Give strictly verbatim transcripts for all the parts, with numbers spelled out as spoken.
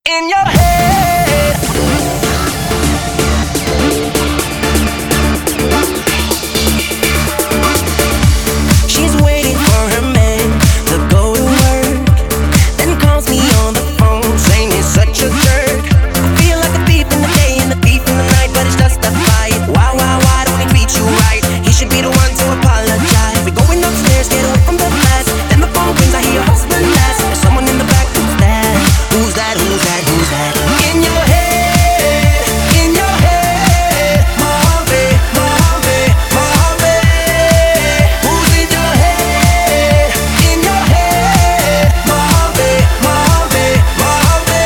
in your head. She's waiting for her man to go to work, then calls me on the phone saying he's such a jerk. I feel like a thief in the day and a thief in the night, but it's just a fight. Why, why, why don't he treat you right? He should be the one to apologize. We're going upstairs, get away from the mess. Then the phone rings, I hear your husband ask, there's someone in the back. Who's that? Who's that? Who's that? Who's that? In your head, in your head, Mojave, Mojave, Mojave. Who's in your head, in your head, Mojave, Mojave, Mojave.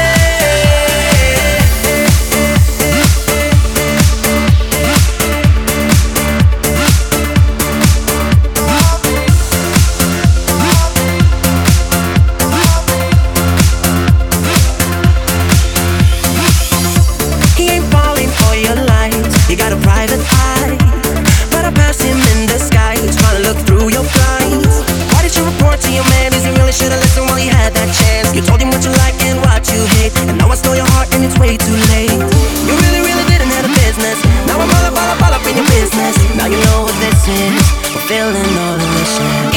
He ain't falling for your lies, he got a private eye, but I passed him in the sky, he's trying to look through your blinds. Why did you report to your man? Is he really should've listened while he had that chance? You told him what you like and what you hate, and now I stole your heart and it's way too late. You really, really didn't have a business. Now I'm all up, all up, all up in your business. Now you know what this is, fulfilling all the wishes.